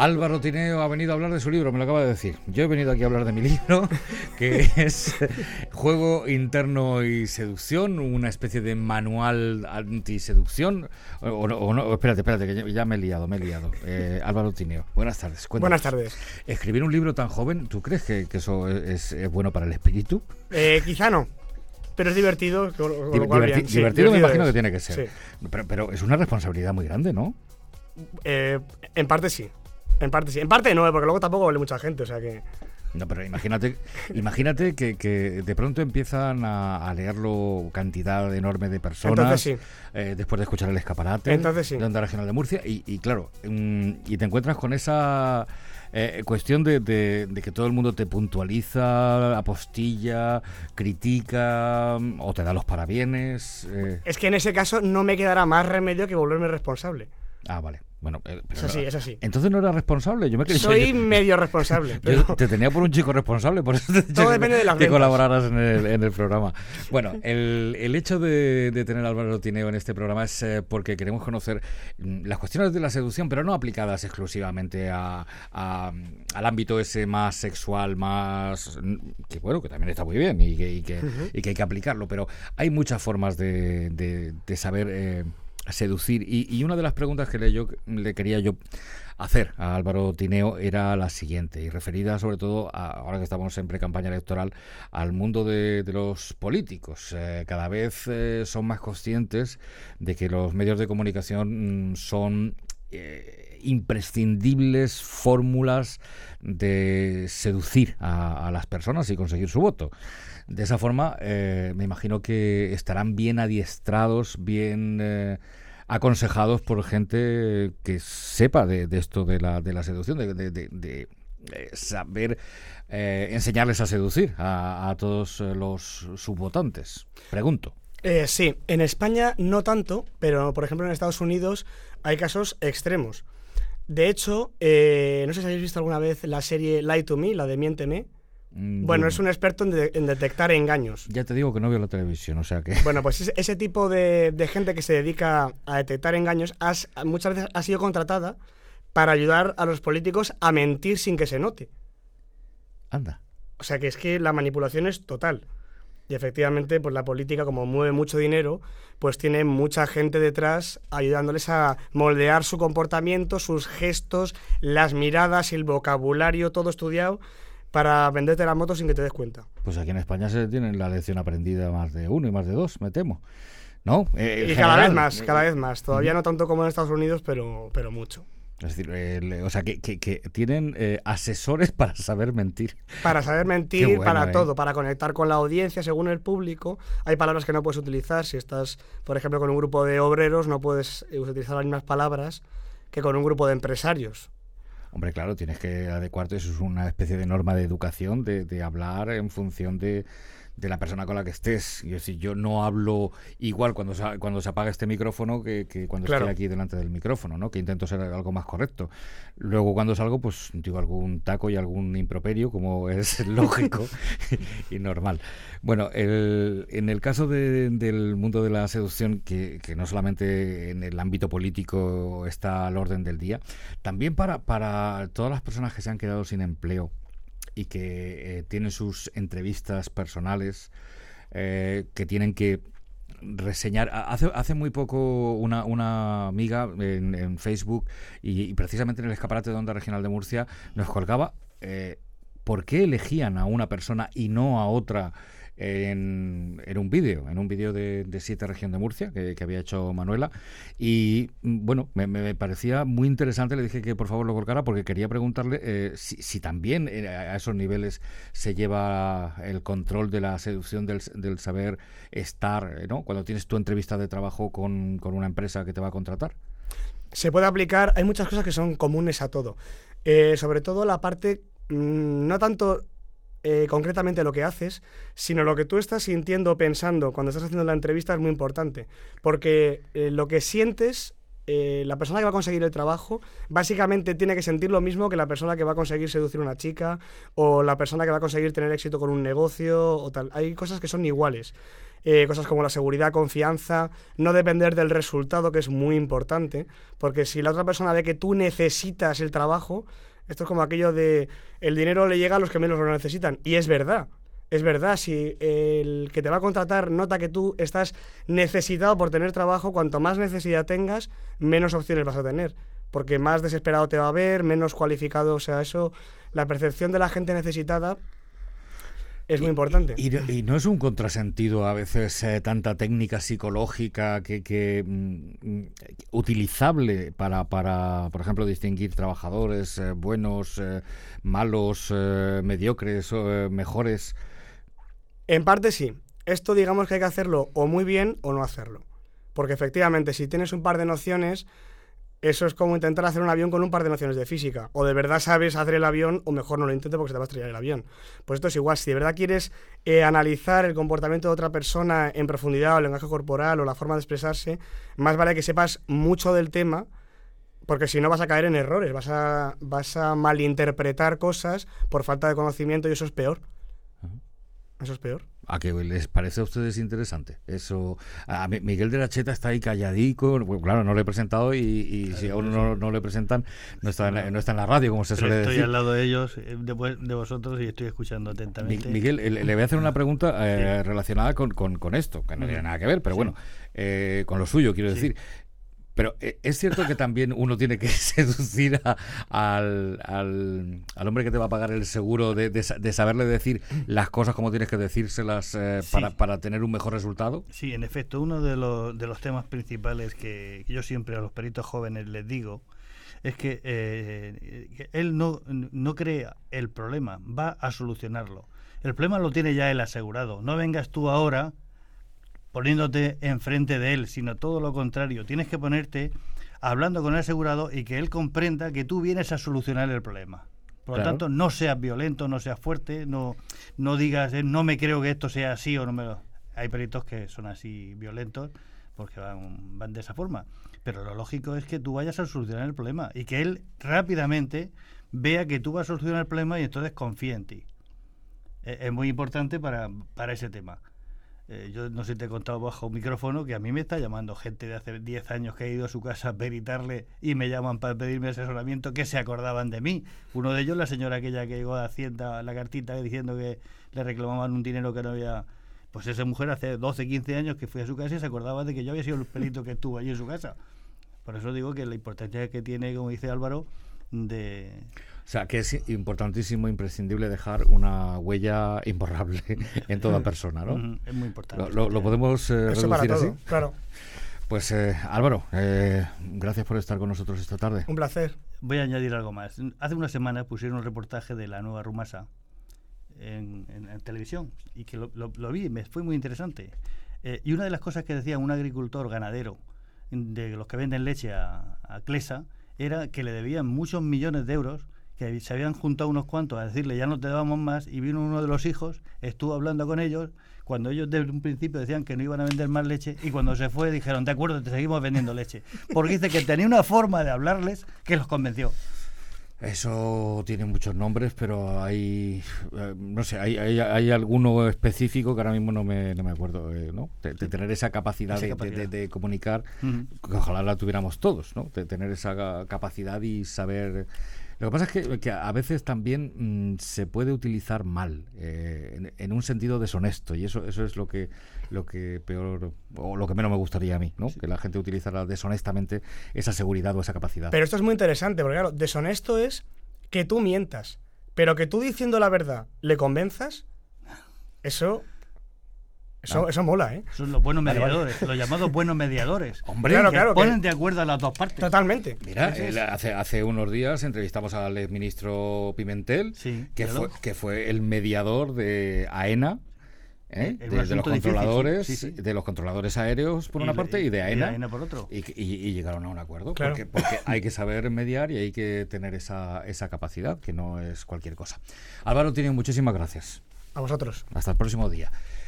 Álvaro Tineo ha venido a hablar de su libro, me lo acaba de decir. Yo he venido aquí a hablar de mi libro, que es Juego Interno y Seducción, una especie de manual antiseducción. O no, espérate, que ya me he liado. Álvaro Tineo, buenas tardes. Cuéntanos. Buenas tardes. Escribir un libro tan joven, ¿tú crees que eso es bueno para el espíritu? Quizá no. Pero es divertido. Divertido me imagino que tiene que ser. Sí. Pero es una responsabilidad muy grande, ¿no? En parte sí. En parte no, porque luego tampoco lee mucha gente, o sea que... No, pero imagínate que de pronto empiezan a leerlo cantidad enorme de personas. Entonces sí. Después de escuchar el escaparate. Entonces sí. De Onda Regional de Murcia. Y claro, y te encuentras con esa cuestión de que todo el mundo te puntualiza, apostilla, critica o te da los parabienes. Es que en ese caso no me quedará más remedio que volverme responsable. Ah, vale. Bueno, pero es así. Entonces no era responsable. Soy medio responsable. Yo te tenía por un chico responsable, por eso te he dicho todo depende de las que ventas. Colaboraras en el programa. Bueno, el hecho de tener a Álvaro Tineo en este programa es porque queremos conocer las cuestiones de la seducción, pero no aplicadas exclusivamente al ámbito ese más sexual, más que bueno, que también está muy bien y que hay que aplicarlo, pero hay muchas formas de saber seducir, y una de las preguntas que le quería yo hacer a Álvaro Tineo era la siguiente, y referida sobre todo ahora que estamos en pre-campaña electoral, al mundo de los políticos. Cada vez son más conscientes de que los medios de comunicación son imprescindibles fórmulas de seducir a las personas y conseguir su voto. De esa forma, me imagino que estarán bien adiestrados, bien aconsejados por gente que sepa de esto de la seducción, de saber enseñarles a seducir a todos los subvotantes. Pregunto. Sí, en España no tanto, pero por ejemplo en Estados Unidos hay casos extremos. De hecho, no sé si habéis visto alguna vez la serie Lie to Me, la de Miénteme. Bueno, es un experto en detectar engaños. Ya te digo que no veo la televisión, o sea que... Bueno, pues ese tipo de gente que se dedica a detectar engaños muchas veces ha sido contratada para ayudar a los políticos a mentir sin que se note. Anda. O sea que es que la manipulación es total. Y efectivamente, pues la política, como mueve mucho dinero, pues tiene mucha gente detrás ayudándoles a moldear su comportamiento, sus gestos, las miradas, el vocabulario, todo estudiado, para venderte la moto sin que te des cuenta. Pues aquí en España se tienen la lección aprendida más de uno y más de dos, me temo, ¿no? Y cada vez más. Todavía no tanto como en Estados Unidos, pero mucho. Es decir, o sea, que tienen asesores para saber mentir. Para saber mentir, bueno, para todo, para conectar con la audiencia según el público. Hay palabras que no puedes utilizar. Si estás, por ejemplo, con un grupo de obreros, no puedes utilizar las mismas palabras que con un grupo de empresarios. Hombre, claro, tienes que adecuarte, eso es una especie de norma de educación, de hablar en función de la persona con la que estés. Y decir, yo no hablo igual cuando se apaga este micrófono que cuando Claro. estoy aquí delante del micrófono, ¿no? Que intento ser algo más correcto. Luego cuando salgo, pues digo algún taco y algún improperio, como es lógico y normal. Bueno, en el caso del mundo de la seducción, que no solamente en el ámbito político está al orden del día, también para todas las personas que se han quedado sin empleo y que tienen sus entrevistas personales, que tienen que reseñar. Hace muy poco una amiga en Facebook y precisamente en el escaparate de Onda Regional de Murcia nos colgaba por qué elegían a una persona y no a otra en un vídeo de 7 Región de Murcia que había hecho Manuela, y bueno, me parecía muy interesante. Le dije que por favor lo colgara porque quería preguntarle si también a esos niveles se lleva el control de la seducción, del saber estar, ¿no? Cuando tienes tu entrevista de trabajo con una empresa que te va a contratar. Se puede aplicar, hay muchas cosas que son comunes a todo. Sobre todo la parte, no tanto concretamente lo que haces, sino lo que tú estás sintiendo o pensando cuando estás haciendo la entrevista es muy importante, porque lo que sientes la persona que va a conseguir el trabajo básicamente tiene que sentir lo mismo que la persona que va a conseguir seducir a una chica o la persona que va a conseguir tener éxito con un negocio o tal. Hay cosas que son iguales. Cosas como la seguridad, confianza, no depender del resultado, que es muy importante, porque si la otra persona ve que tú necesitas el trabajo, esto es como aquello de el dinero le llega a los que menos lo necesitan, y es verdad. Es verdad, si el que te va a contratar nota que tú estás necesitado por tener trabajo, cuanto más necesidad tengas, menos opciones vas a tener, porque más desesperado te va a ver, menos cualificado, o sea, eso, la percepción de la gente necesitada es muy importante. Y no es un contrasentido a veces tanta técnica psicológica que utilizable para, por ejemplo, distinguir trabajadores buenos, malos, mediocres, mejores. En parte sí. Esto digamos que hay que hacerlo o muy bien o no hacerlo. Porque efectivamente, si tienes un par de nociones, eso es como intentar hacer un avión con un par de nociones de física. O de verdad sabes hacer el avión, o mejor no lo intentes porque se te va a estrellar el avión. Pues esto es igual. Si de verdad quieres analizar el comportamiento de otra persona en profundidad, o el lenguaje corporal, o la forma de expresarse, más vale que sepas mucho del tema, porque si no vas a caer en errores, vas a malinterpretar cosas por falta de conocimiento y eso es peor. Eso es peor. ¿A qué les parece a ustedes interesante? Eso, a Miguel de la Cheta está ahí calladico, pues claro, no le he presentado y si aún no le presentan, no está en la radio, como se suele decir. Estoy al lado de ellos, de vosotros, y estoy escuchando atentamente. Miguel, le voy a hacer una pregunta relacionada con esto, que no tiene nada que ver, pero bueno, con lo suyo, quiero decir. Pero es cierto que también uno tiene que seducir al hombre que te va a pagar el seguro de saberle decir las cosas como tienes que decírselas para tener un mejor resultado. Sí, en efecto, uno de los temas principales que yo siempre a los peritos jóvenes les digo es que él no crea el problema, va a solucionarlo. El problema lo tiene ya el asegurado. No vengas tú ahora poniéndote enfrente de él, sino todo lo contrario. Tienes que ponerte hablando con el asegurado y que él comprenda que tú vienes a solucionar el problema. Por lo tanto, no seas violento, no seas fuerte, no digas, no me creo que esto sea así o no me lo... Hay peritos que son así violentos porque van de esa forma. Pero lo lógico es que tú vayas a solucionar el problema y que él rápidamente vea que tú vas a solucionar el problema y entonces confíe en ti. Es muy importante para ese tema. Yo no sé si te he contado bajo micrófono que a mí me está llamando gente de hace 10 años que ha ido a su casa a peritarle y me llaman para pedirme asesoramiento, que se acordaban de mí. Uno de ellos, la señora aquella que llegó a Hacienda, la cartita diciendo que le reclamaban un dinero que no había... Pues esa mujer hace 12, 15 años que fui a su casa y se acordaba de que yo había sido el perito que estuvo allí en su casa. Por eso digo que la importancia que tiene, como dice Álvaro, de... O sea, que es importantísimo, imprescindible dejar una huella imborrable en toda persona, ¿no? Es muy importante. ¿Lo podemos reducir así? Claro. Pues Álvaro, gracias por estar con nosotros esta tarde. Un placer. Voy a añadir algo más. Hace una semana pusieron un reportaje de la nueva Rumasa en televisión y que lo vi, me fue muy interesante. Y una de las cosas que decía un agricultor ganadero de los que venden leche a Clesa era que le debían muchos millones de euros, que se habían juntado unos cuantos a decirle ya no te damos más, y vino uno de los hijos, estuvo hablando con ellos, cuando ellos desde un principio decían que no iban a vender más leche, y cuando se fue dijeron, de acuerdo, te seguimos vendiendo leche, porque dice que tenía una forma de hablarles que los convenció. Eso tiene muchos nombres, pero hay, no sé, hay alguno específico que ahora mismo no me acuerdo, ¿no? De tener esa capacidad, de comunicar, que ojalá la tuviéramos todos, ¿no? De tener esa capacidad y saber... Lo que pasa es que a veces también se puede utilizar mal, en un sentido deshonesto, y eso es lo que peor, o lo que menos me gustaría a mí, ¿no? Que la gente utilizara deshonestamente esa seguridad o esa capacidad. Pero esto es muy interesante, porque claro, deshonesto es que tú mientas, pero que tú diciendo la verdad le convenzas, eso mola, ¿eh? Son los buenos mediadores, los llamados buenos mediadores. Hombre, claro, ponen de acuerdo a las dos partes. Totalmente. Mira, hace unos días entrevistamos al exministro Pimentel, sí, que fue el mediador de AENA, de los controladores, sí. De los controladores aéreos por una parte y de AENA por otro. Y llegaron a un acuerdo, claro. porque hay que saber mediar y hay que tener esa capacidad, que no es cualquier cosa. Álvaro, tiene muchísimas gracias. A vosotros. Hasta el próximo día.